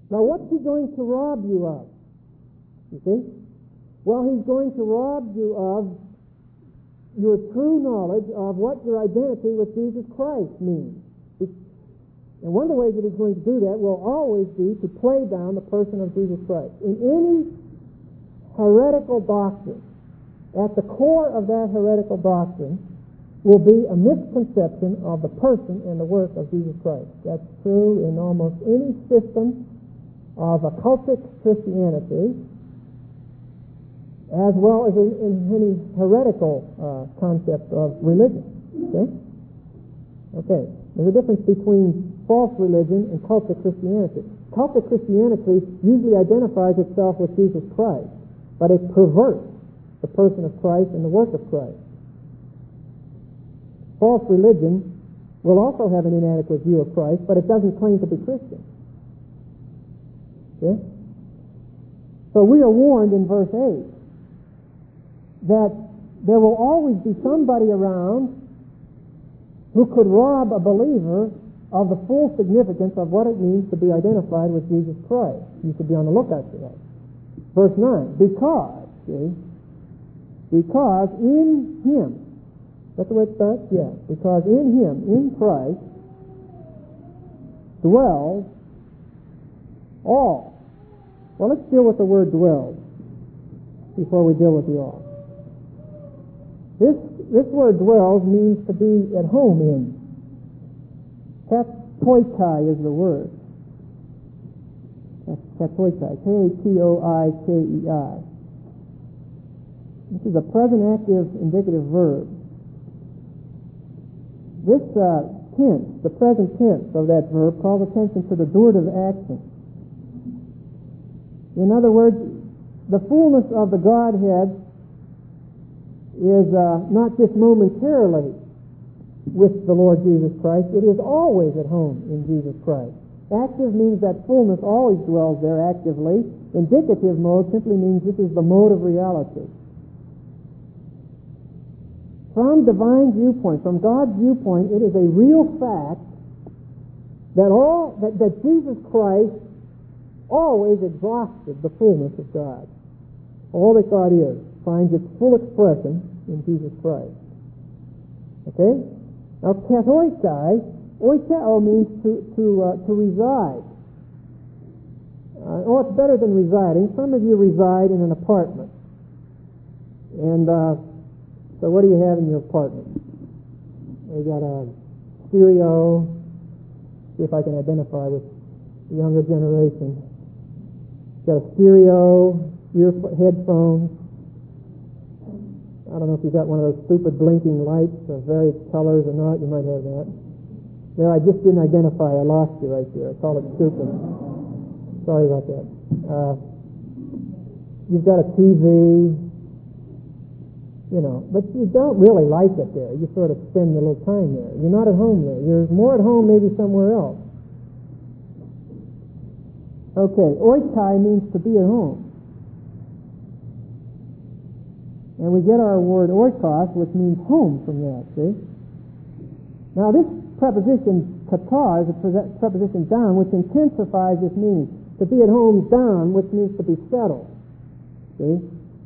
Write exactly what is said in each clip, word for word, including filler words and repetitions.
Now, what's he going to rob you of? You see? Well, he's going to rob you of your true knowledge of what your identity with Jesus Christ means. And one of the ways that he's going to do that will always be to play down the person of Jesus Christ. In any heretical doctrine, at the core of that heretical doctrine will be a misconception of the person and the work of Jesus Christ. That's true in almost any system of occultic Christianity, as well as in, in any heretical uh, concept of religion. Okay? Okay. There's a difference between false religion and cultic Christianity. Cultic Christianity usually identifies itself with Jesus Christ, but it perverts the person of Christ and the work of Christ. False religion will also have an inadequate view of Christ, but it doesn't claim to be Christian. Okay? So we are warned in verse eight that there will always be somebody around who could rob a believer of the full significance of what it means to be identified with Jesus Christ. You should be on the lookout for that. Verse nine, because, see, because in Him, that's the way it starts? Yeah. Because in Him, in Christ, dwells all. Well, let's deal with the word dwells before we deal with the all. This, this word dwells means to be at home in. Katoikai is the word. Katoikai. K A T O I K E I. This is a present active indicative verb. This uh, tense, the present tense of that verb, calls attention to the durative action. In other words, the fullness of the Godhead is uh, not just momentarily with the Lord Jesus Christ, it is always at home in Jesus Christ. Active means that fullness always dwells there actively. Indicative mode simply means this is the mode of reality. From divine viewpoint, from God's viewpoint, it is a real fact that all that, that Jesus Christ always exhausted the fullness of God. All that God is finds its full expression in Jesus Christ. Okay? Now, katoikai, oikao means to to uh, to reside. Uh, oh, it's better than residing. Some of you reside in an apartment, and uh, so what do you have in your apartment? You got a stereo. See if I can identify with the younger generation. Got a stereo, ear headphones. I don't know if you've got one of those stupid blinking lights of various colors or not. You might have that. There, I just didn't identify. I lost you right there. I called it stupid. Sorry about that. Uh, you've got a T V, you know, but you don't really like it there. You sort of spend a little time there. You're not at home there. You're more at home maybe somewhere else. Okay, oikai means to be at home. And we get our word oikos, which means home from that, see? Now this preposition, kata, is a pre- preposition down, which intensifies this meaning. To be at home down, which means to be settled. See?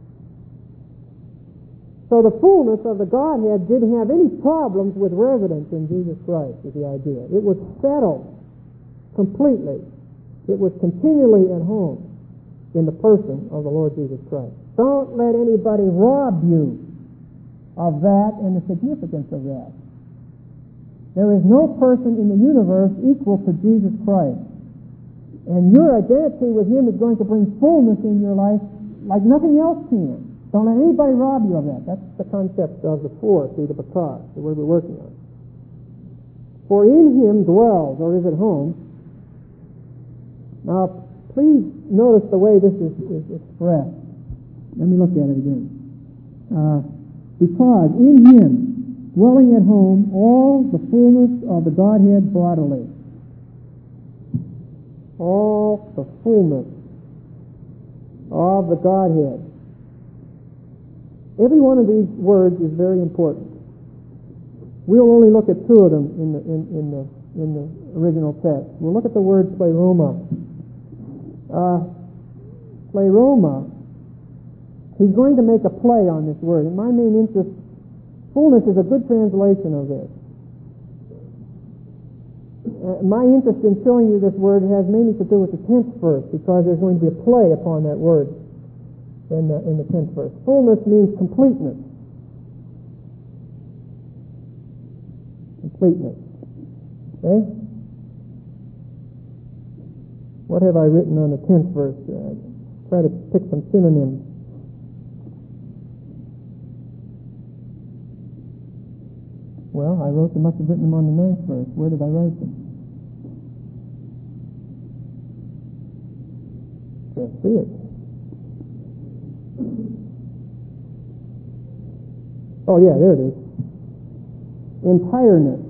So the fullness of the Godhead didn't have any problems with residence in Jesus Christ, is the idea. It was settled completely. It was continually at home in the person of the Lord Jesus Christ. Don't let anybody rob you of that and the significance of that. There is no person in the universe equal to Jesus Christ. And your identity with Him is going to bring fullness in your life like nothing else can. Don't let anybody rob you of that. That's the concept of the four, see, the bakar, the word we're working on. For in Him dwells, or is at home. Now, please notice the way this is, is expressed. Let me look at it again. Uh, because in Him, dwelling at home, all the fullness of the Godhead bodily. All the fullness of the Godhead. Every one of these words is very important. We'll only look at two of them in the in, in the in the original text. We'll look at the word pleroma. uh, pleroma, he's going to make a play on this word. And my main interest, fullness is a good translation of this. Uh, my interest in showing you this word has mainly to do with the tenth verse, because there's going to be a play upon that word in the, in the tenth verse. Fullness means completeness. Completeness. Okay? What have I written on the tenth verse? Uh, try to pick some synonyms. Well, I wrote them, must have written them on the ninth verse. Where did I write them? Can't see it. Oh, yeah, there it is. Entireness.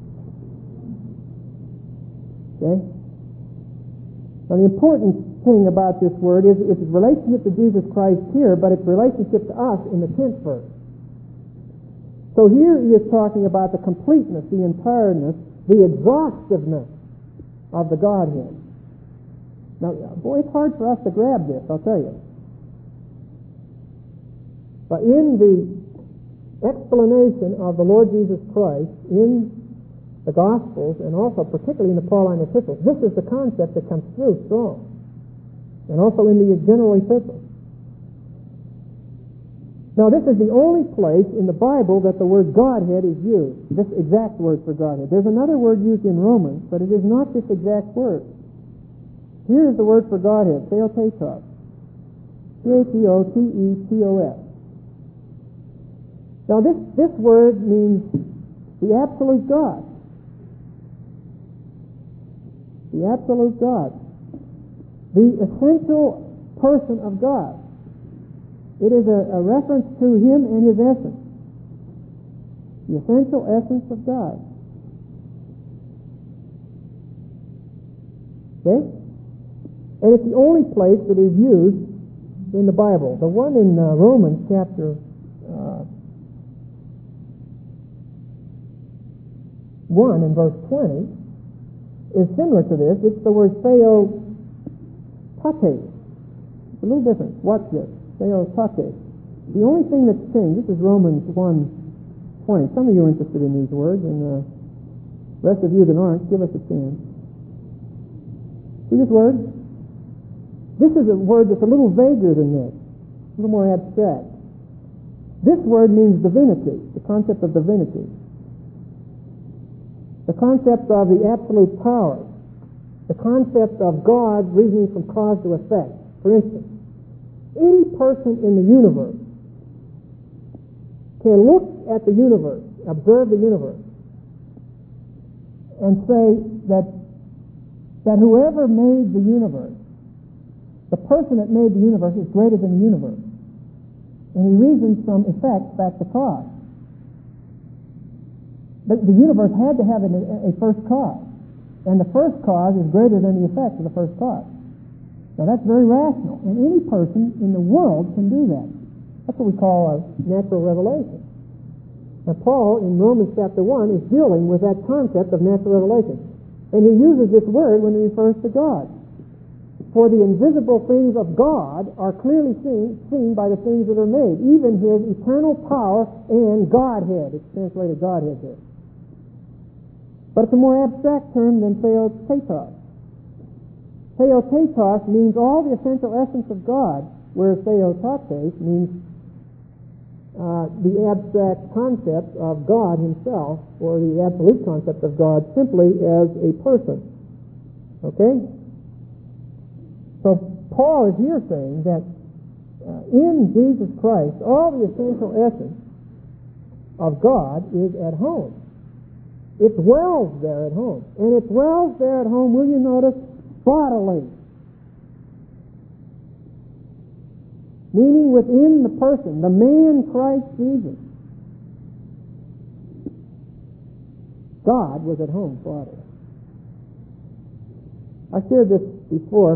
Okay? Now, the important thing about this word is its relationship to Jesus Christ here, but its relationship to us in the tenth verse. So here he is talking about the completeness, the entireness, the exhaustiveness of the Godhead. Now, boy, it's hard for us to grab this, I'll tell you. But in the explanation of the Lord Jesus Christ in the Gospels, and also particularly in the Pauline epistles, this is the concept that comes through strong. And also in the general epistles. Now, this is the only place in the Bible that the word Godhead is used, this exact word for Godhead. There's another word used in Romans, but it is not this exact word. Here is the word for Godhead, Theotokos. T H E O T E T O S. Now, this, this word means the absolute God. The absolute God. The essential person of God. It is a, a reference to Him and His essence. The essential essence of God. Okay? And it's the only place that is used in the Bible. The one in uh, Romans chapter uh, one and verse twenty is similar to this. It's the word theotokos. It's a little different. Watch this. Theotokos. The only thing that's changed, this is Romans one twenty. Some of you are interested in these words, and the rest of you that aren't, give us a chance. See this word? This is a word that's a little vaguer than this, a little more abstract. This word means divinity, the concept of divinity. The concept of the absolute power. The concept of God reasoning from cause to effect. For instance, any person in the universe can look at the universe, observe the universe, and say that that whoever made the universe, the person that made the universe is greater than the universe. And he reasons from effect back to cause. But the universe had to have a, a first cause. And the first cause is greater than the effect of the first cause. Now that's very rational. And any person in the world can do that. That's what we call a natural revelation. Now Paul, in Romans chapter one, is dealing with that concept of natural revelation. And he uses this word when he refers to God. For the invisible things of God are clearly seen, seen by the things that are made, even His eternal power and Godhead. It's translated Godhead here. But it's a more abstract term than Theotokos. Theotokos means all the essential essence of God, whereas Theotokos means uh, the abstract concept of God Himself, or the absolute concept of God simply as a person. Okay? So Paul is here saying that uh, in Jesus Christ, all the essential essence of God is at home. It dwells there at home. And it dwells there at home, will you notice, bodily. Meaning within the person, the man Christ Jesus. God was at home bodily. I shared this before,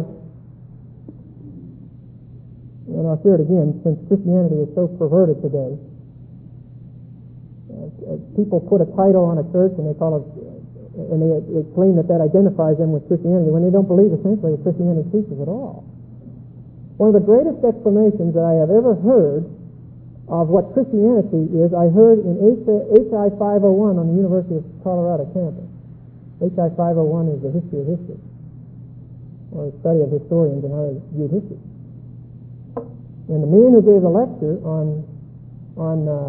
and I'll share it again, since Christianity is so perverted today. Uh, people put a title on a church and they call it and they, they claim that that identifies them with Christianity when they don't believe essentially what Christianity teaches at all. One of the greatest explanations that I have ever heard of what Christianity is, I heard in H I five oh one on the University of Colorado campus. H I five oh one is the history of history, or the study of historians and how they view history. And the man who gave the lecture on on uh,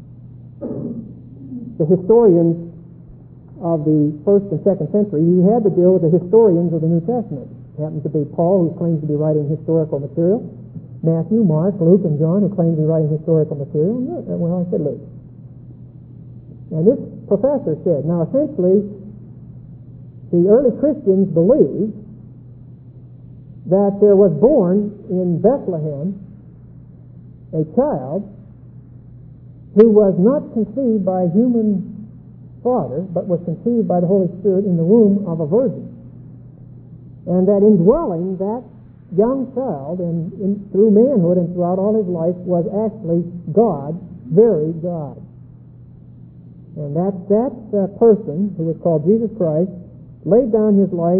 the historians of the first and second century, he had to deal with the historians of the New Testament. It happened to be Paul, who claims to be writing historical material, Matthew, Mark, Luke, and John, who claim to be writing historical material. And, well, I said Luke. And this professor said, now essentially, the early Christians believed that there was born in Bethlehem a child who was not conceived by a human father, but was conceived by the Holy Spirit in the womb of a virgin. And that indwelling that young child and in, through manhood and throughout all his life was actually God, very God. And that, that uh, person, who was called Jesus Christ, laid down his life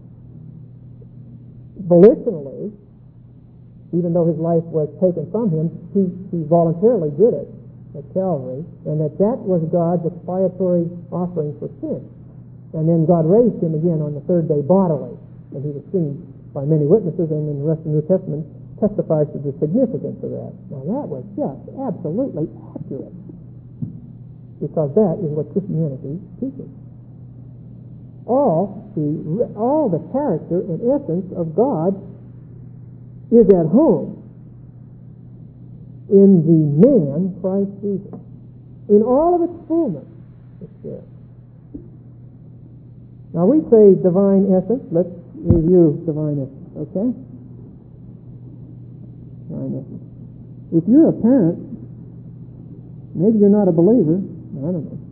volitionally, even though his life was taken from him, he, he voluntarily did it at Calvary, and that that was God's expiatory offering for sin. And then God raised him again on the third day bodily, and he was seen by many witnesses, and in the rest of the New Testament testifies to the significance of that. Now that was just absolutely accurate, because that is what Christianity teaches. All the, all the character and essence of God is at home in the man, Christ Jesus. In all of its fullness, it's there. Now we say divine essence. Let's review divine essence, okay? Divine essence. If you're a parent, maybe you're not a believer, I don't know.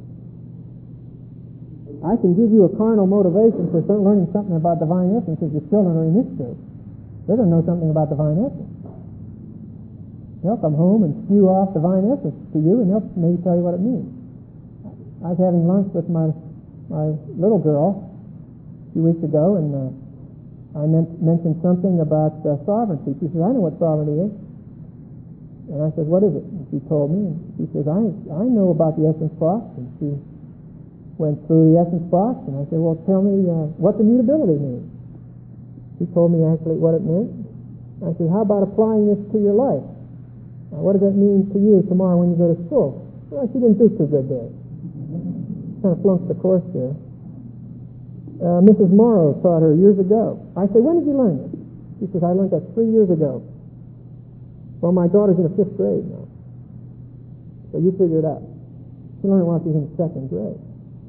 I can give you a carnal motivation for learning something about divine essence if your children are in this church. They don't know something about divine essence. They'll come home and spew off divine essence to you, and they'll maybe tell you what it means. I was having lunch with my my little girl a few weeks ago, and uh, I meant, mentioned something about uh, sovereignty. She says, I know what sovereignty is. And I said, what is it? And she told me, and she says, I, I know about the essence box. And she went through the essence box, and I said, well, tell me uh, what the mutability means. She told me actually what it meant. I said, how about applying this to your life? Now, what does that mean to you tomorrow when you go to school? Well, she didn't do too good there. Kind of flunked the course there. Uh, Missus Morrow taught her years ago. I said, when did you learn this? She says, I learned that three years ago. Well, my daughter's in the fifth grade now. So you figure it out. She learned it while she was in the second grade.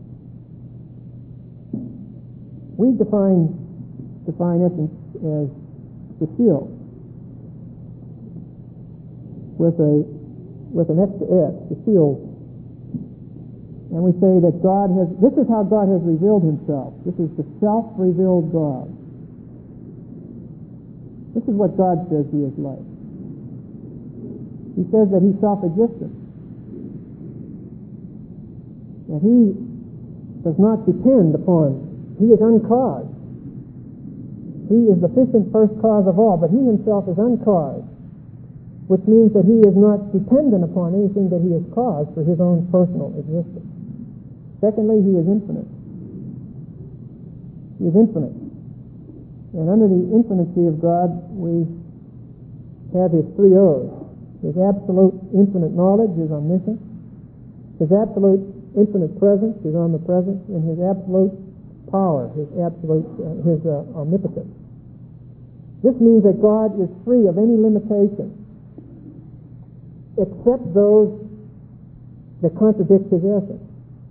We define define essence as the seal with a with an extra S, the seal. And we say that God has, this is how God has revealed himself. This is the self-revealed God. This is what God says he is like. He says that he's self-existent. That he does not depend upon, he is uncaused. He is the efficient first cause of all, but he himself is uncaused, which means that he is not dependent upon anything that he has caused for his own personal existence. Secondly, he is infinite. He is infinite. And under the infinity of God, we have his three O's. His absolute infinite knowledge is omniscience. His absolute infinite presence is omnipresence. And his absolute power, his absolute, uh, his uh, omnipotence. This means that God is free of any limitation except those that contradict his essence.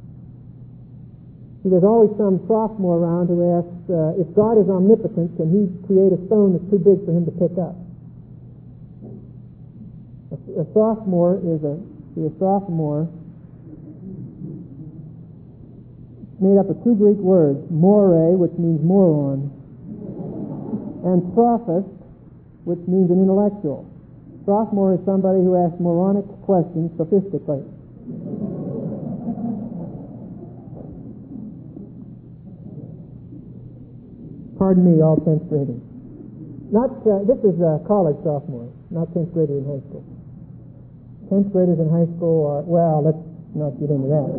See, there's always some sophomore around who asks, uh, if God is omnipotent, can he create a stone that's too big for him to pick up? A, a sophomore is a, see, a sophomore made up of two Greek words, more, which means moron, and sophist, which means an intellectual. Sophomore is somebody who asks moronic questions sophistically. pardon me, all tenth graders. Not, uh, this is uh, college sophomores, not tenth graders in high school. tenth graders in high school are, well, let's not get into that.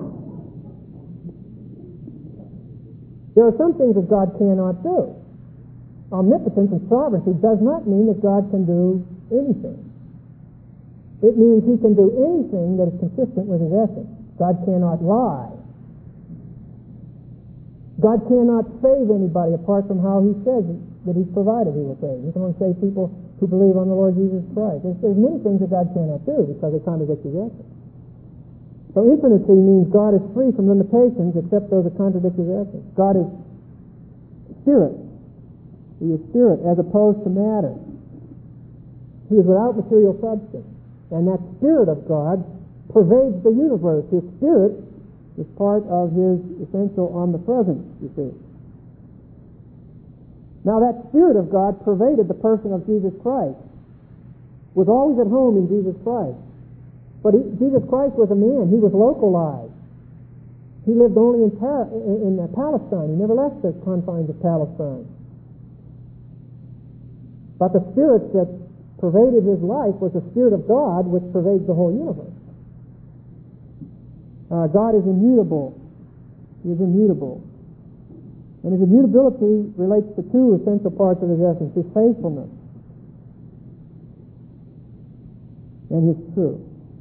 There are some things that God cannot do. Omnipotence and sovereignty does not mean that God can do anything. It means He can do anything that is consistent with His essence. God cannot lie. God cannot save anybody apart from how He says that He's provided He will save. He can only save people who believe on the Lord Jesus Christ. There's, there's many things that God cannot do because they contradict His essence. So infinity means God is free from limitations except those that contradict His essence. God is spirit. He is spirit as opposed to matter. He is without material substance. And that Spirit of God pervades the universe. His Spirit is part of His essential omnipresence, you see. Now that Spirit of God pervaded the person of Jesus Christ, was always at home in Jesus Christ. But he, Jesus Christ was a man. He was localized. He lived only in, Par- in, in uh, Palestine. He never left the confines of Palestine. But the Spirit that pervaded His life was the Spirit of God which pervades the whole universe. Uh, God is immutable. He is immutable. And His immutability relates to two essential parts of His essence: His faithfulness and His truth.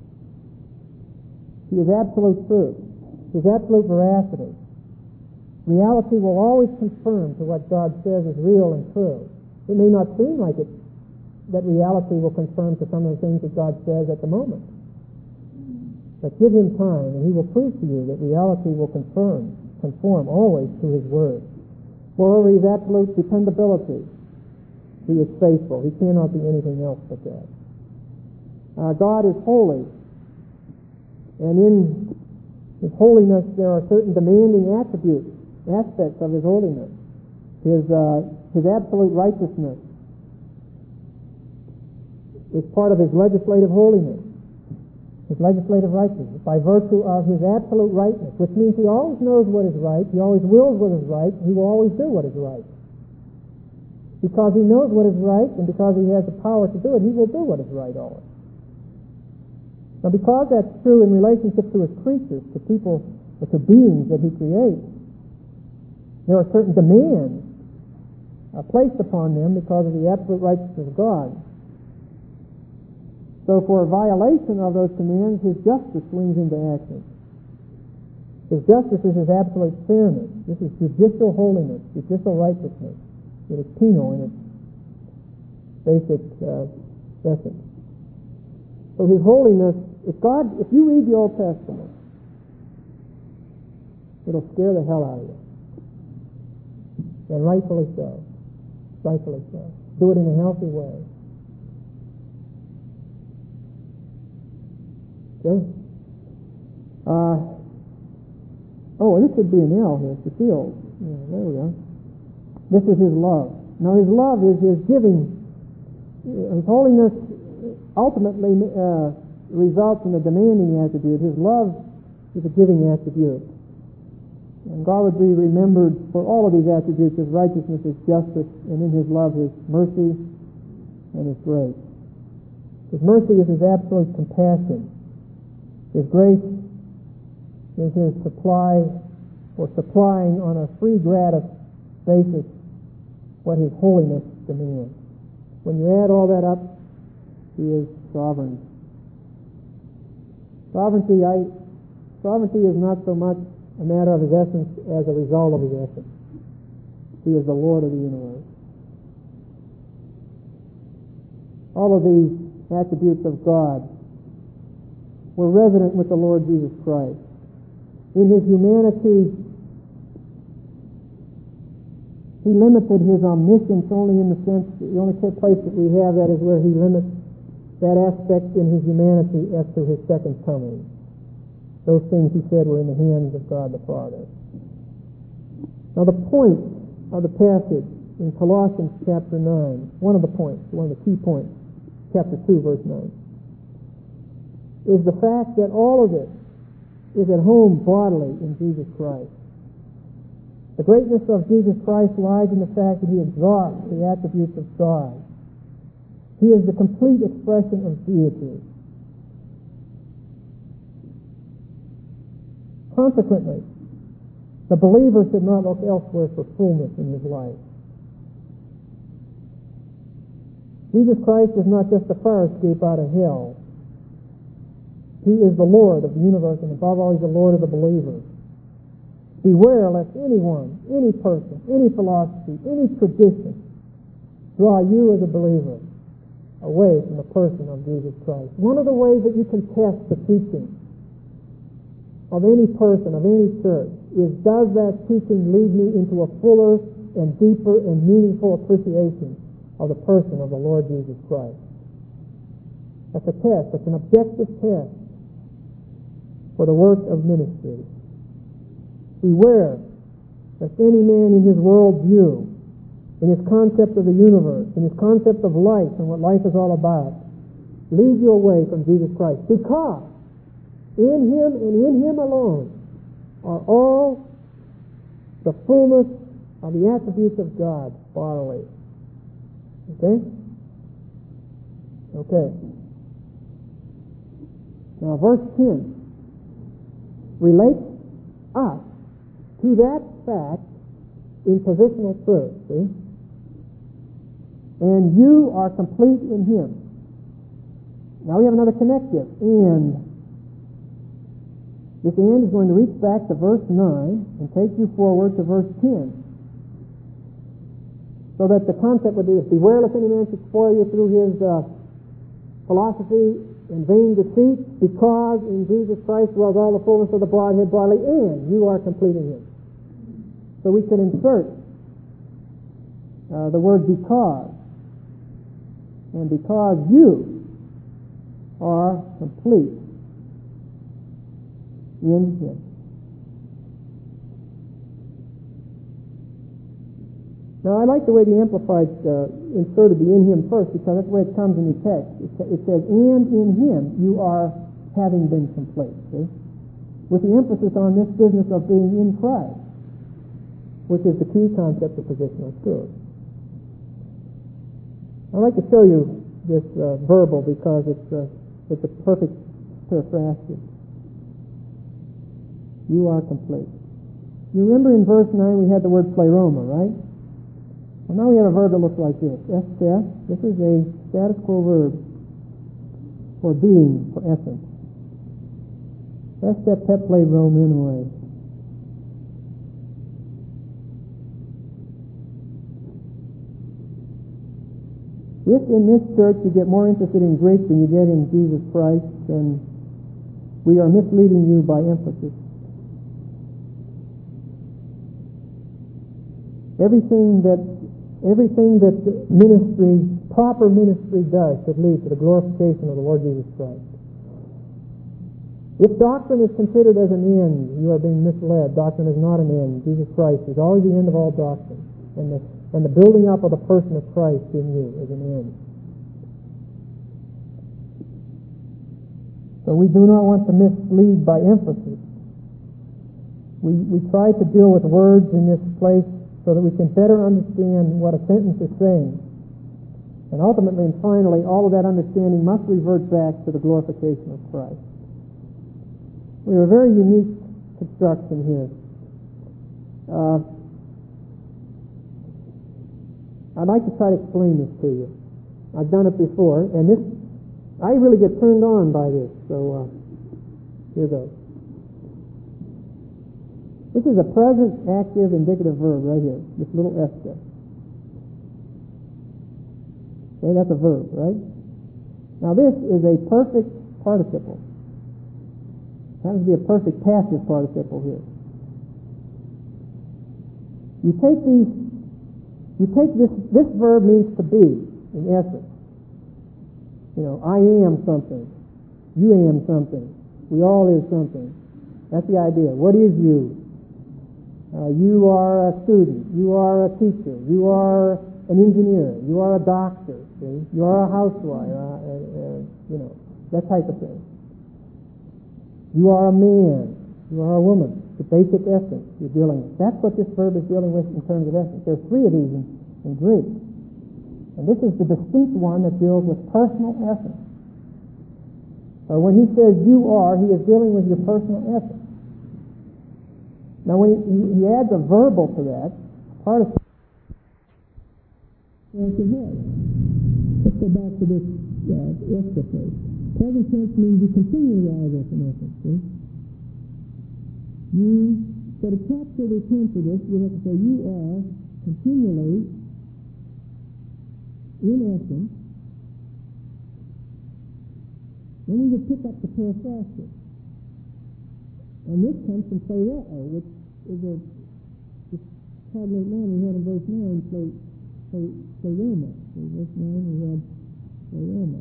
He is absolute truth. His absolute veracity. Reality will always confirm to what God says is real and true. It may not seem like it, that reality will confirm to some of the things that God says at the moment. But give Him time, and He will prove to you that reality will confirm, conform always to His Word. Moreover, His absolute dependability. He is faithful. He cannot be anything else but that. Uh, God is holy. And in His holiness, there are certain demanding attributes, aspects of His holiness. His, uh, His absolute righteousness is part of His legislative holiness, His legislative righteousness, by virtue of His absolute rightness, which means He always knows what is right, He always wills what is right, He will always do what is right. Because He knows what is right, and because He has the power to do it, He will do what is right always. Now, because that's true in relationship to His creatures, to people, or to beings that He creates, there are certain demands uh, placed upon them because of the absolute righteousness of God. So for a violation of those commands, His justice swings into action. His justice is His absolute fairness. This is judicial holiness, judicial righteousness. It is penal in its basic uh, essence. So His holiness, if God, if you read the Old Testament, it'll scare the hell out of you. And rightfully so. Rightfully so. Do it in a healthy way. Okay? Uh, oh, this should be an L here. It's the seal. Yeah, there we go. This is His love. Now His love is His giving. His holiness ultimately uh, results in a demanding attribute. His love is a giving attribute. And God would be remembered for all of these attributes: His righteousness, His justice, and in His love, His mercy and His grace. His mercy is His absolute compassion. His grace is His supply, or supplying on a free gratis basis what His holiness demands. When you add all that up, He is sovereign. Sovereignty, I, sovereignty is not so much a matter of His essence as a result of His essence. He is the Lord of the universe. All of these attributes of God were resident with the Lord Jesus Christ. In His humanity, He limited His omniscience only in the sense, the only place that we have that is where He limits that aspect in His humanity as to His second coming. Those things He said were in the hands of God the Father. Now the point of the passage in Colossians chapter nine, one of the points, one of the key points, chapter two, verse nine, is the fact that all of it is at home bodily in Jesus Christ. The greatness of Jesus Christ lies in the fact that he exhausts the attributes of God. He is the complete expression of deity. Consequently, the believer should not look elsewhere for fullness in his life. Jesus Christ is not just a fire escape out of hell. He is the Lord of the universe, and above all, he's the Lord of the believers. Beware lest anyone, any person, any philosophy, any tradition draw you as a believer away from the person of Jesus Christ. One of the ways that you can test the teaching of any person, of any church, is does that teaching lead me into a fuller and deeper and meaningful appreciation of the person of the Lord Jesus Christ. That's a test. That's an objective test for the work of ministry. Beware lest any man in his world view, in his concept of the universe, in his concept of life and what life is all about, lead you away from Jesus Christ. Because in him and in him alone are all the fullness of the attributes of God bodily. Okay? Okay. Now verse ten relates us to that fact in positional truth, see? And you are complete in him. Now we have another connective, and this and is going to reach back to verse nine and take you forward to verse ten. So that the concept would be this: beware lest any man should spoil you through his uh, philosophy and vain deceit, because in Jesus Christ dwells all the fullness of the Godhead bodily, and you are complete in him. So we could insert uh, the word because, and because you are complete in him. Now, I like the way the Amplified uh, inserted the in him first, because that's the way it comes in the text. It, it says, and in him you are having been complete, see? With the emphasis on this business of being in Christ, which is the key concept of positional truth. I'd like to show you this uh, verbal because it's, uh, it's a perfect paraphrastic. You are complete. You remember in verse nine we had the word pleroma, right? Well, now we have a verb that looks like this. Esteth. This is a status quo verb for being, for essence. Esteth pet pleroma. If in this church you get more interested in Greek than you get in Jesus Christ, then we are misleading you by emphasis. Everything that everything that ministry, proper ministry does should lead to the glorification of the Lord Jesus Christ. If doctrine is considered as an end, you are being misled. Doctrine is not an end. Jesus Christ is always the end of all doctrine. And the, and the building up of the person of Christ in you is an end. So we do not want to mislead by emphasis. We, we try to deal with words in this place so that we can better understand what a sentence is saying. And ultimately and finally, all of that understanding must revert back to the glorification of Christ. We have a very unique construction here. Uh, I'd like to try to explain this to you. I've done it before, and this, I really get turned on by this, so uh, here goes. This is a present active indicative verb right here, this little S there. Okay, that's a verb, right? Now this is a perfect participle. It happens to be a perfect passive participle here. You take these, you take this, this verb means to be, in essence. You know, I am something. You am something. We all is something. That's the idea. What is you? Uh, you are a student. You are a teacher. You are an engineer. You are a doctor. See? You are a housewife. Uh, uh, uh, you know, that type of thing. You are a man. You are a woman. the basic essence you're dealing with. That's what this verb is dealing with in terms of essence. There are three of these in, in Greek. And this is the distinct one that deals with personal essence. So when he says you are, he is dealing with your personal essence. Now when he, he adds a verbal to that, participle. Let's go back to this uh, extra phrase. Present tense means you continually are this in essence. See? You, so to capture the tense of this, you have to say you are continually in essence. Then we would pick up the periphrastic. And this comes from pleroo, which is a this cognate noun we had in verse nine, play, play, pleroma. So verse nine we had pleroma.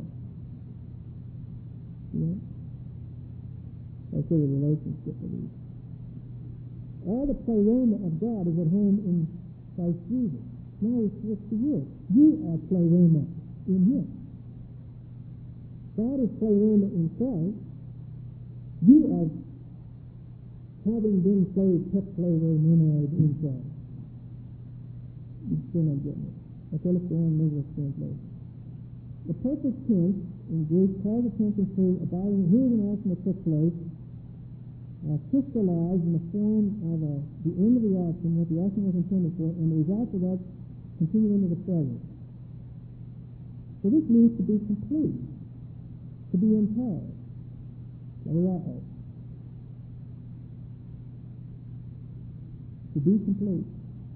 Yeah? I see the relationship of these. All the pleroma of God is at home in Christ Jesus. Now we switch to you. You are pleroma in Him. God is pleroma in Christ. You are having been played, kept pleroma in Christ. You still not getting it. Okay, let's go on and English translation. The perfect tense in Greek calls attention to abiding. Here's an action that took place, uh, crystallized in the form of a, the end of the action, what the action was intended for, and the results of that continue into the present. So this means to be complete, to be entire. Pleroo. To be complete.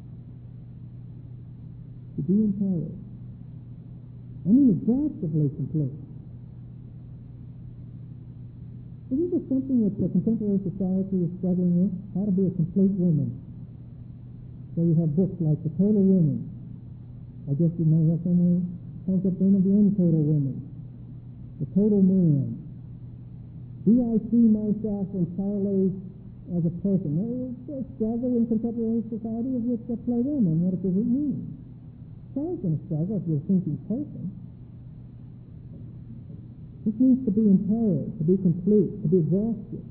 To be entire. I mean exhaustively complete. Isn't this something that the contemporary society is struggling with? How to be a complete woman. So you have books like The Total Woman. I guess you may have somewhere concept then of the untotal woman. The total man. Do I see myself entirely as a person? Well, the struggle in contemporary society is with the pleroma, and what does it mean? It's always going to struggle if you're a thinking person. This means to be entire, to be complete, to be exhausted.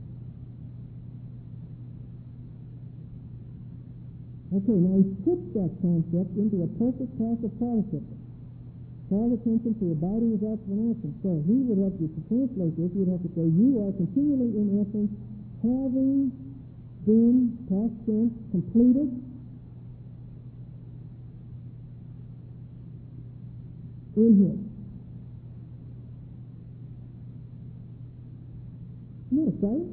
Okay, now he puts that concept into a perfect passive participle. Call attention to abiding as active in action. So he would have to, to translate this, he would have to say, you are continually in essence having been, past tense, completed, in him. Isn't that exciting?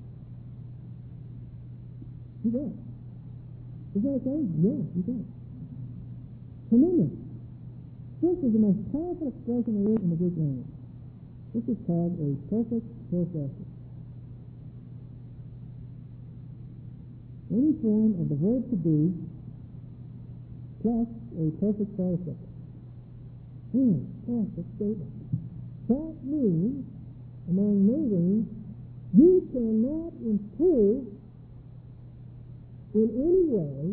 You got it. Is that okay? Yeah, you got it. Tremendous. This is the most powerful expression there is in the Greek language. This is called a perfect perifrastic. Any form of the verb to be plus a perfect participle. Hmm, perfect statement. That means, among many things, you cannot improve in any way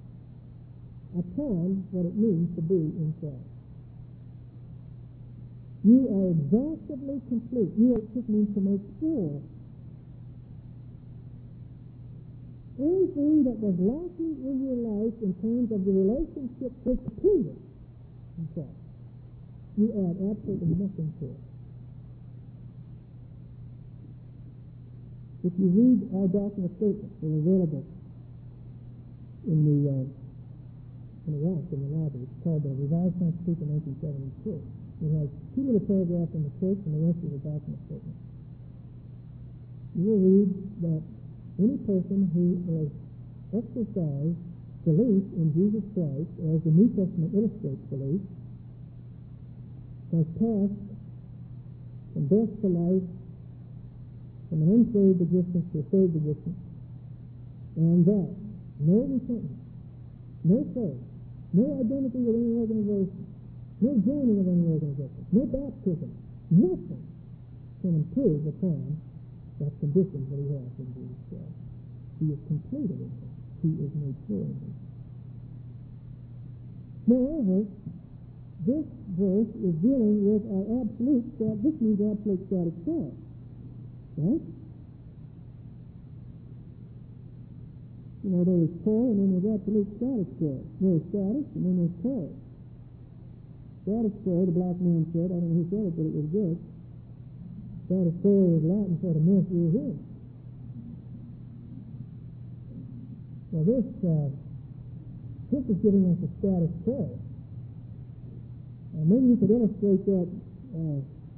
upon what it means to be in Christ. You are exhaustively complete. You are, it means to make full. Anything that was lacking in your life in terms of the relationship is completed in Christ. You add absolutely nothing to it. If you read our doctrinal statements, they're available in the uh, in the rack in the library. It's called the Revised Constitution nineteen seventy-two. It has two little paragraphs in the church and the rest of the doctrinal statement. You will read that any person who has exercised belief in Jesus Christ, as the New Testament illustrates belief, has passed from death to life, from an unsaved existence to a saved existence, and that no repentance, no faith, no identity with any organization, no joining of any organization, no baptism, nothing can improve upon that condition that he has in Jesus Christ. He is completed in him. He is made full in him. Moreover, this verse is dealing with our absolute stat. This means absolute static self. Right? You know, there was toil, and then there's absolute status quo. There's status, and then there's toil. Status quo, the black man said, I don't know who said it, but it was good. Status quo is Latin for the mercy of him. Now this, uh, this is giving us a status quo. And maybe you could illustrate that uh,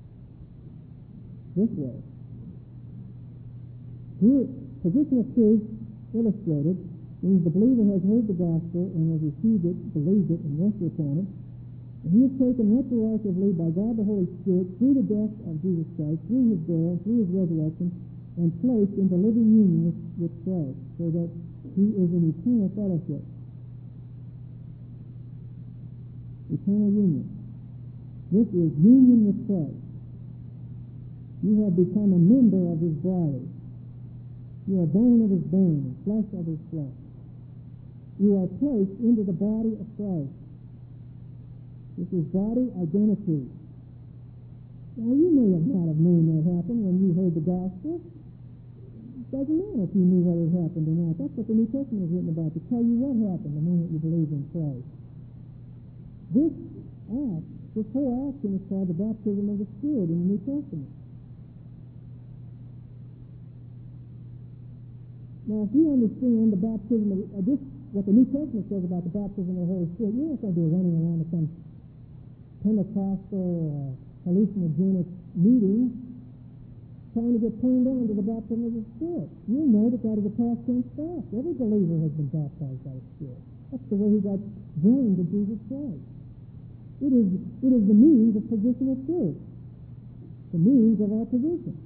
this way. Here, position of truth illustrated means the believer has heard the gospel and has received it, believed it, and rested upon it. And he is taken retroactively by God the Holy Spirit through the death of Jesus Christ, through his burial, through his resurrection, and placed into living union with, with Christ, so that he is in eternal fellowship. Eternal union. This is union with Christ. You have become a member of his body. You are bone of his bone, and flesh of his flesh. You are placed into the body of Christ. This is body identity. Now, you may have not have known that happened when you heard the gospel. It doesn't matter if you knew what had happened or not. That's what the New Testament is written about, to tell you what happened the moment you believed in Christ. This act, this whole action is called the baptism of the Spirit in the New Testament. Now, if you understand the baptism of uh, this, what the New Testament says about the baptism of the Holy Spirit, you're not going to be running around to some Pentecostal uh, hallucinogenic meeting trying to get turned on to the baptism of the Spirit. You know that that is a past tense fact. Every believer has been baptized by the Spirit. That's the way he got joined to Jesus Christ. It is, it is the means of positional truth, the means of our position.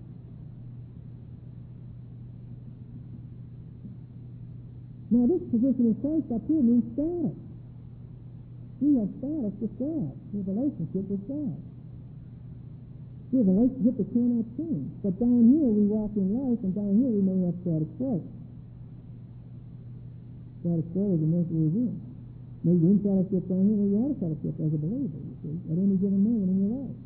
Now, this position in Christ up here means status. We have status with God. We have a relationship with God. We have a relationship that cannot change. But down here we walk in life, and down here we may have status quo. Status quo is the mercy we're in. Maybe you're in fellowship down here, maybe you're out of fellowship as a believer, you see, at any given moment in your life.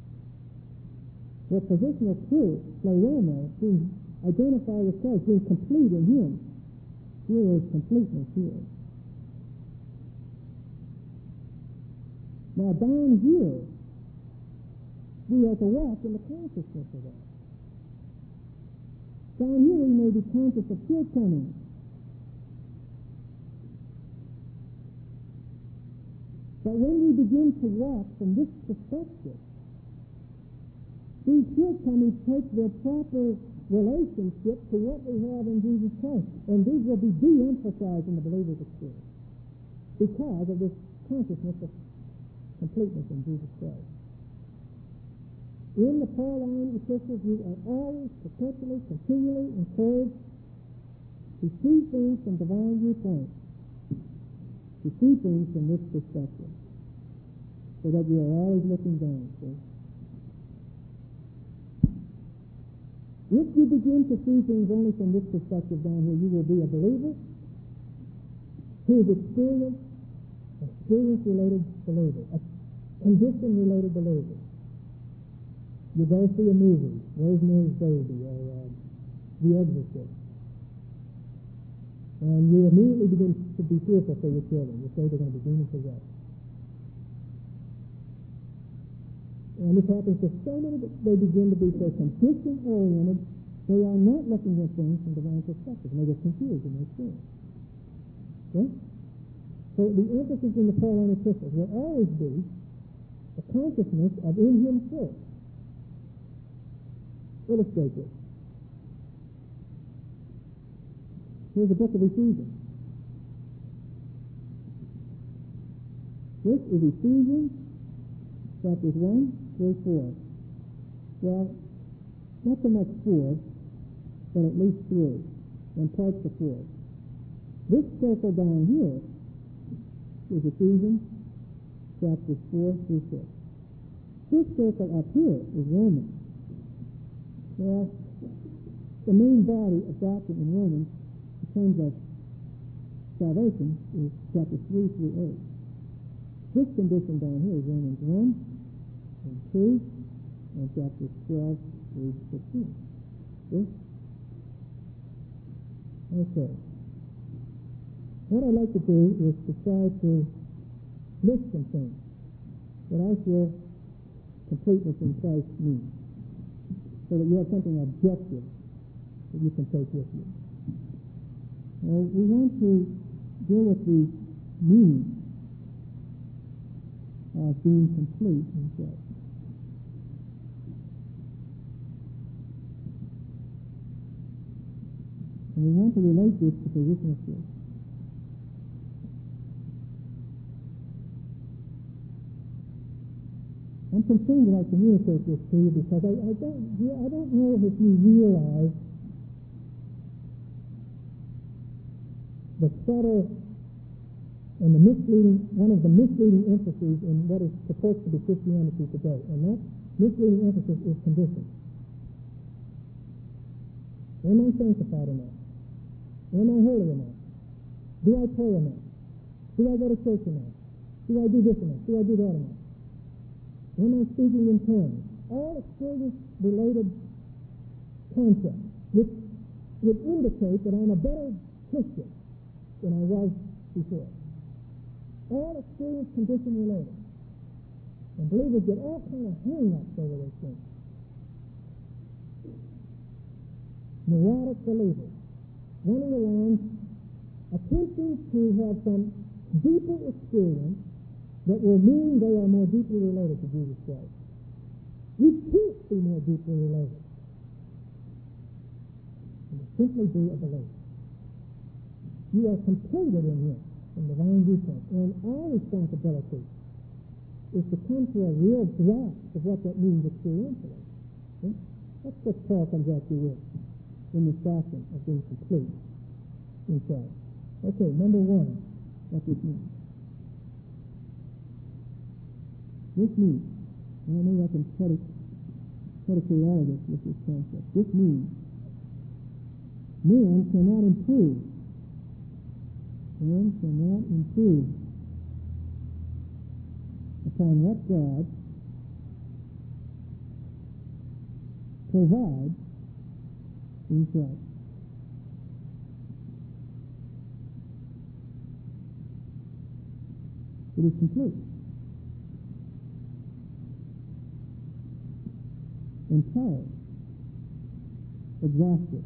What positional truth, pleroma, being identified with Christ, being complete in him. Here is completeness here. Now down here, we are to walk in the consciousness of that. Down here we may be conscious of shortcomings. But when we begin to walk from this perspective, these shortcomings take their proper relationship to what we have in Jesus Christ. And these will be de-emphasized in the believer's experience because of this consciousness of completeness in Jesus Christ. In the Pauline epistles, you are always, perpetually, continually encouraged to see things from divine viewpoint, to see things from this perspective, so that you are always looking down. See? If you begin to see things only from this perspective down here, you will be a believer who is experienced, experience-related believer, a condition-related believer. You go see a movie, Rosemary's Baby, or uh, The Exorcist, and you immediately begin to be fearful for your children. You say they're going to be demon possessed. And this happens to so many that they begin to be so condition-oriented, they are not looking at things from divine perspective, and they get confused in their experience. Okay? So the emphasis in the Pauline epistles will always be the consciousness of in him first. Illustrate this. Here's the book of Ephesians. This is Ephesians chapters one through four. Well, not so much four, but at least three, and parts of four. This circle down here is Ephesians chapters four through six. This circle up here is Romans. Well, the main body of doctrine in Romans, in terms of salvation, is chapters three through eight. This condition down here is Romans one and two and chapters twelve through sixteen. See? Okay. what I'd like to do is to try to list some things that I feel completeness in Christ means, so that you have something objective that you can take with you. Well, we want to deal with the meaning of being complete in Christ. And we want to relate this to position of faith. I'm concerned that I communicate this to you because I, I don't I don't know if you realize the subtle and the misleading, one of the misleading emphases in what is supposed to be Christianity today. And that misleading emphasis is condition. Am I sanctified enough? Am I holy enough? Do I pray enough? Do I go to church enough? Do I do this enough? Do I do that enough? Am I speaking in tongues? All experience-related concepts which would indicate that I'm a better Christian than I was before. All experience condition related. And believers get all kind of hang-ups over those things. Neurotic believers running around attempting to have some deeper experience that will mean they are more deeply related to Jesus Christ. You can't be more deeply related. You simply be a believer. You are completed in Him from the divine viewpoint. And our responsibility is to come to a real grasp of what that means experientially. Okay? That's what Paul comes at you with in this doctrine of being complete in Christ. Okay, number one, what this means. This means, and I know I can predicate predicate all of this with this concept. This means man cannot improve. Man cannot improve upon what God provides in Christ. It is complete. Entire, exhaustive.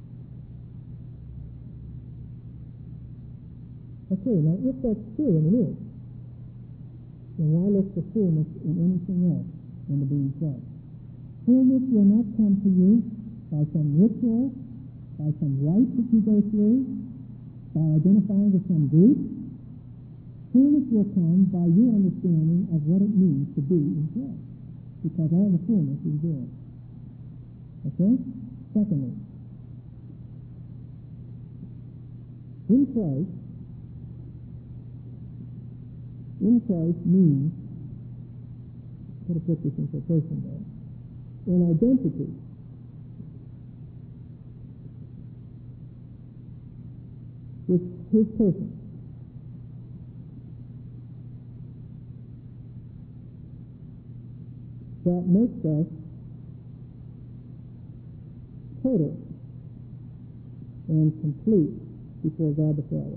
Okay, now if that's true, and it is, then why look for fullness in anything else than to be in Christ? Fullness will not come to you by some ritual, by some rite that you go through, by identifying with some group. Fullness will come by your understanding of what it means to be in Christ, because all the fullness is there. Okay? Secondly, in Christ, in Christ means, how to put this in quotation there, an identity. With His person. That makes us total and complete before God the Father.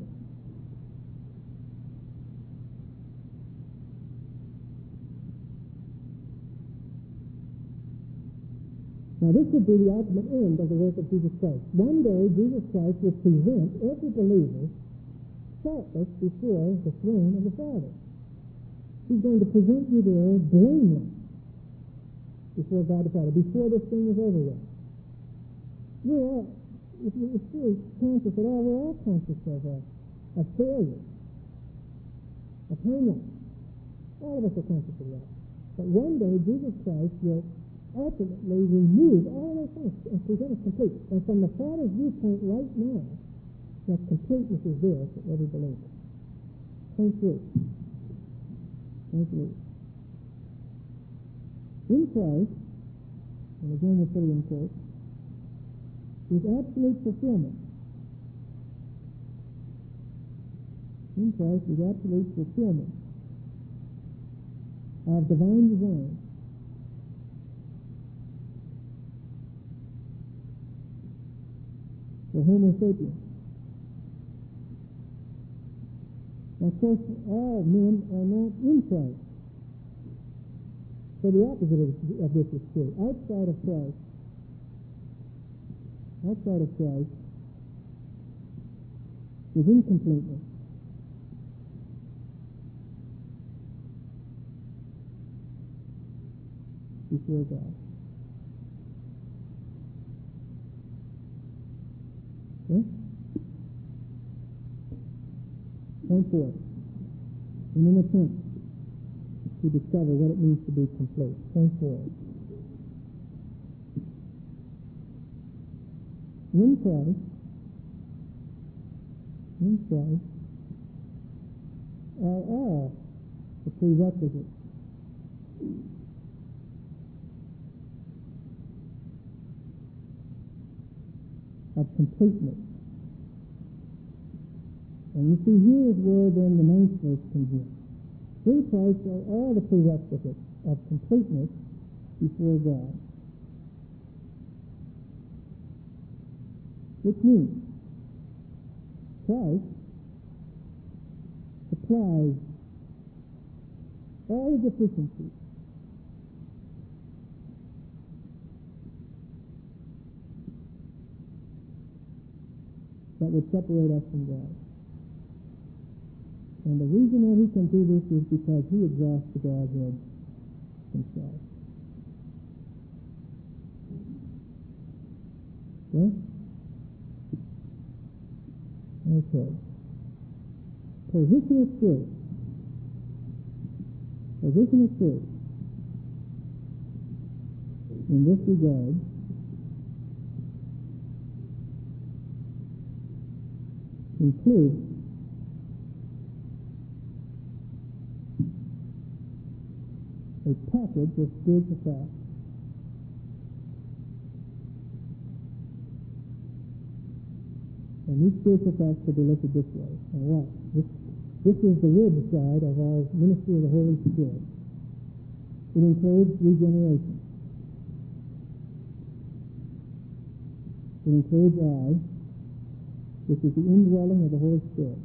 Now this would be the ultimate end of the work of Jesus Christ. One day Jesus Christ will present every believer faultless before the throne of the Father. He's going to present you there blameless before God the Father, before this thing is over with. We're all, if you're really conscious at all, we're all conscious of, uh, of failure, of hang-ups. All of us are conscious of that. But one day, Jesus Christ will ultimately remove all those things and present us complete. And from the Father's viewpoint right now, that completeness is there for every believer. Point three. Point three. In Christ, and again we'll put it in quotes, is absolute fulfillment. In Christ is absolute fulfillment of divine design. For Homo sapiens. And of course, all men are not in Christ. So the opposite of, of this is true. Outside of Christ, outside of Christ is incompleteness. Before God. Okay? Point four. In an attempt to discover what it means to be complete. Point four. In Christ, in Christ are all the prerequisites of completeness. And you see, here is where then the ninth verse comes in. In Christ are all the prerequisites of completeness before God. Which means Christ supplies all the deficiencies that would separate us from God. And the reason that he can do this is because he exhausts the Godhead himself. Okay? Okay. Positional truth. Positional truth. In this regard, includes a package of spiritual facts. And these spiritual facts could be listed this way. All right. This, this is the rib side of our ministry of the Holy Spirit. It includes regeneration. It includes I, which is the indwelling of the Holy Spirit.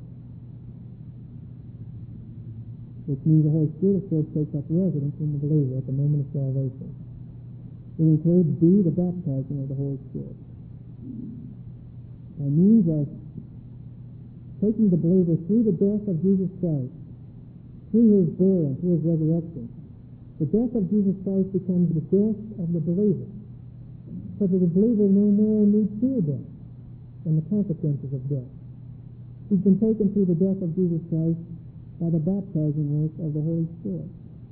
Which means the Holy Spirit, of course, takes up residence in the believer at the moment of salvation. It includes B, the baptizing of the Holy Spirit. By means of taking the believer through the death of Jesus Christ, through his burial and through his resurrection, the death of Jesus Christ becomes the death of the believer. So that the believer no more needs fear death and the consequences of death. He's been taken through the death of Jesus Christ by the baptizing work of the Holy Spirit.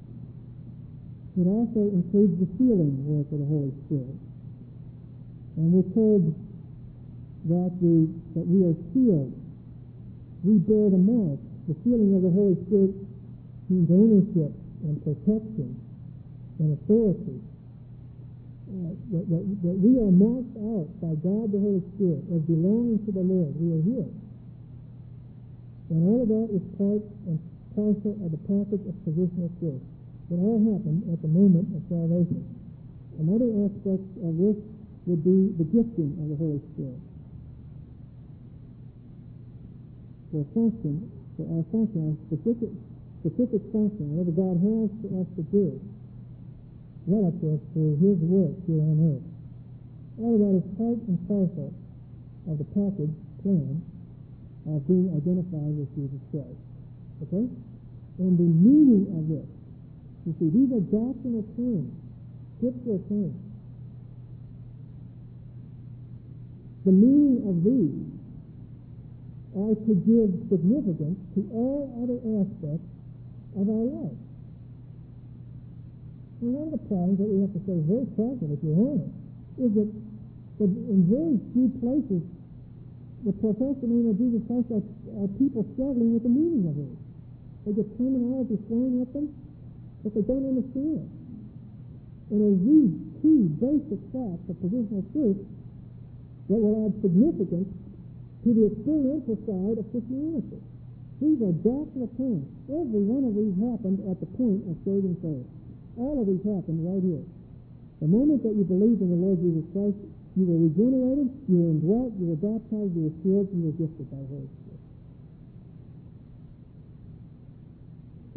It also includes the sealing work of the Holy Spirit. And we're told that we, that we are sealed. We bear the mark. The sealing of the Holy Spirit means ownership and protection and authority. Uh, that, that, that we are marked out by God the Holy Spirit as belonging to the Lord. We are His. And all of that is part and parcel of the package of positional truth. It all happened at the moment of salvation. Another aspect of this would be the gifting of the Holy Spirit. For function, for our function, our specific, specific function, whatever God has for us to do, relative to His work here on earth. All of that is part and parcel of the package plan of being identified with Jesus Christ. Okay? And the meaning of this, you see, these are doctrinal terms, scriptural terms. The meaning of these are to give significance to all other aspects of our life. And one of the problems that we have to say very carefully, if you're honest, is that, that in very few places the professed name of Jesus Christ are, are people struggling with the meaning of it. They get terminology thrown at them that they don't understand. And as these two basic facts of positional truth that will add significance to the experiential side of Christianity. These are doctrinal terms. Every one of these happened at the point of saving faith. All of these happened right here. The moment that you believed in the Lord Jesus Christ, you were regenerated, you were indwelt, you were baptized, you were sealed, you were gifted by the Holy Spirit.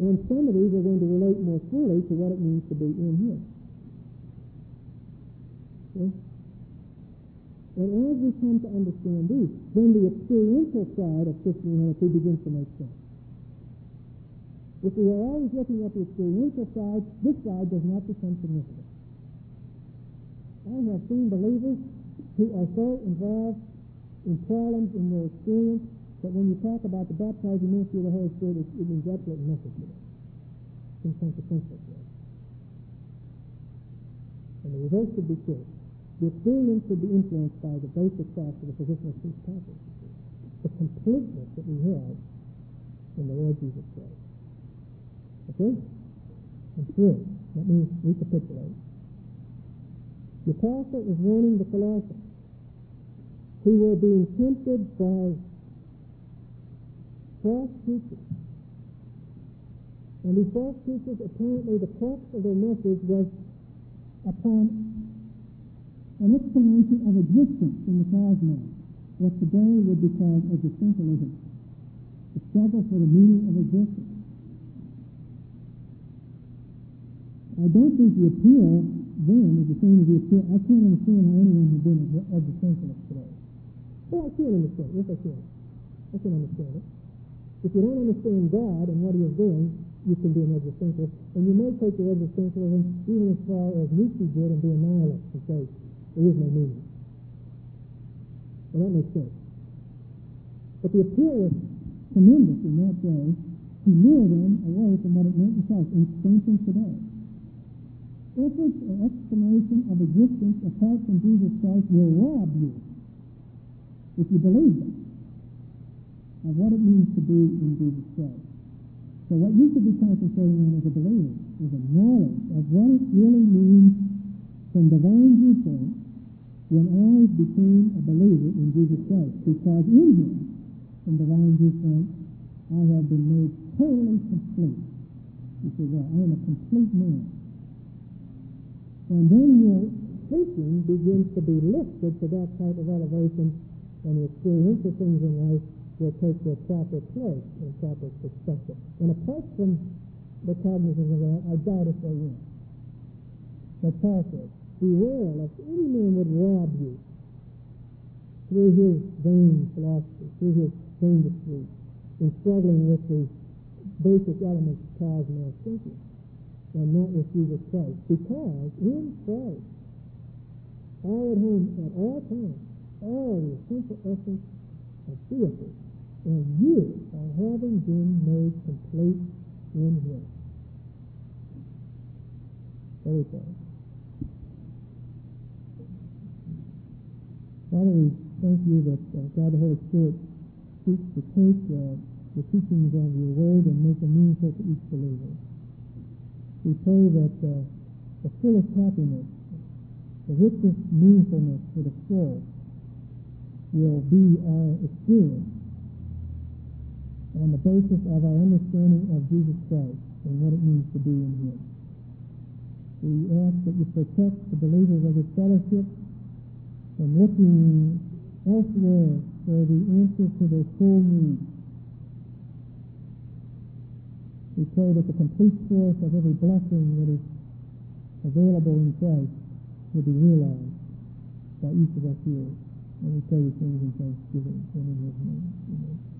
And some of these are going to relate more fully to what it means to be in Him. Okay? And as we come to understand these, then the experiential side of Christianity begins to make sense. If we are always looking at the experiential side, this side does not become significant. I have seen believers who are so involved in problems in their experience that when you talk about the baptizing ministry of the Holy Spirit, it, it means absolutely nothing to them. It's inconsequential to them. And the reverse should be true. The experience should be influenced by the basic facts of the position of Christ's passage. The completeness that we have in the Lord Jesus Christ. Okay? And three, let me recapitulate. The apostle is warning the Colossians who were being tempted by false teachers. And these false teachers, apparently the crux of their message was upon an explanation of existence in the cosmos, what today would be called existentialism, the struggle for the meaning of existence. I don't think the appeal then is the same as the appeal. I can't understand how anyone who's been an existentialist today. Well, I can understand it. Yes, I can. I can understand it. If you don't understand God and what He is doing, you can be an existentialist. And you may take your existentialism even as far as Nietzsche did and be a nihilist and say, there is no meaning. Well, that makes sense. But the appeal was tremendous in that day to lure them away from what it meant in Christ, and same thing today. Efforts or explanation of existence apart from Jesus Christ will rob you, if you believe them, of what it means to be in Jesus Christ. So what you should be concentrating on as a believer is a knowledge of what it really means from divine viewpoint when I became a believer in Jesus Christ. Because in Him, from divine viewpoint, I have been made totally complete. You say, well, I am a complete man. And then your thinking begins to be lifted to that type of elevation, and the experiential things in life will take their proper place and proper perspective. And apart from the cognizance of that, I doubt if they will. But Paul says, beware lest any man would rob you through his vain philosophy, through his vain deceit, in struggling with the basic elements of cosmos thinking, and not with Jesus Christ. Because in Christ, all at home at all times, all the essential essence of deity, and you are having been made complete in Him. Very good. Father, we thank you that uh, God the Holy Spirit seeks to take uh, the teachings of your word and make them meaningful to each believer. We pray that uh, the fullest happiness, the richest meaningfulness for the soul will be our experience on the basis of our understanding of Jesus Christ and what it means to be in Him. We ask that you protect the believers of this fellowship from looking elsewhere for the answer to their soul needs. We pray that the complete source of every blessing that is available in Christ will be realized by each of us here. And we pray these things in thanksgiving and in His name. Amen.